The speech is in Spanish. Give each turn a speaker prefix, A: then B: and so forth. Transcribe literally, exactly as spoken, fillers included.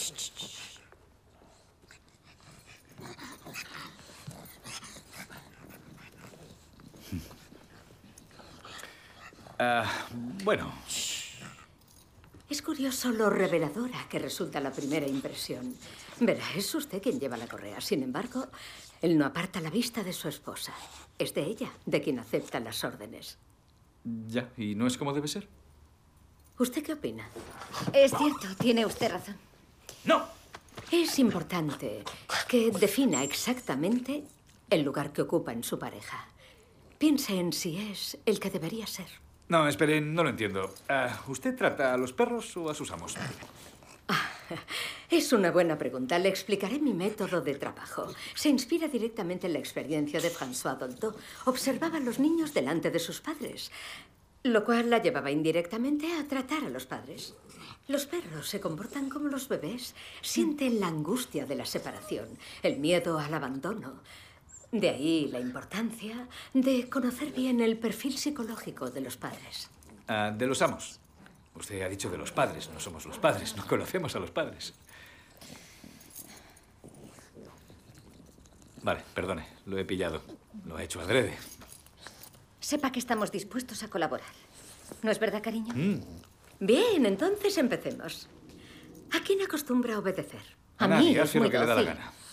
A: Uh, bueno.
B: Es curioso lo reveladora que resulta la primera impresión. Verá, es usted quien lleva la correa. Sin embargo, él no aparta la vista de su esposa. Es de ella de quien acepta las órdenes.
A: Ya, ¿y no es como debe ser?
B: ¿Usted qué opina?
C: Es cierto, tiene usted razón.
A: ¡No!
B: Es importante que defina exactamente el lugar que ocupa en su pareja. Piense en si es el que debería ser.
A: No, esperen, no lo entiendo. Uh, ¿Usted trata a los perros o a sus amos?
B: Ah, es una buena pregunta. Le explicaré mi método de trabajo. Se inspira directamente en la experiencia de François Dolto. Observaba a los niños delante de sus padres, lo cual la llevaba indirectamente a tratar a los padres. Los perros se comportan como los bebés. Sienten la angustia de la separación, el miedo al abandono. De ahí la importancia de conocer bien el perfil psicológico de los padres.
A: Uh, de los amos. Usted ha dicho de los padres. No somos los padres. No conocemos a los padres. Vale, perdone. Lo he pillado. Lo he hecho adrede.
C: Sepa que estamos dispuestos a colaborar. ¿No es verdad, cariño?
A: Mm.
B: Bien, entonces empecemos. ¿A quién acostumbra a obedecer?
C: A,
A: a
C: mí,
A: nadie,
C: es
A: hace
C: muy
A: lo que le da la
C: dócil.
A: gana.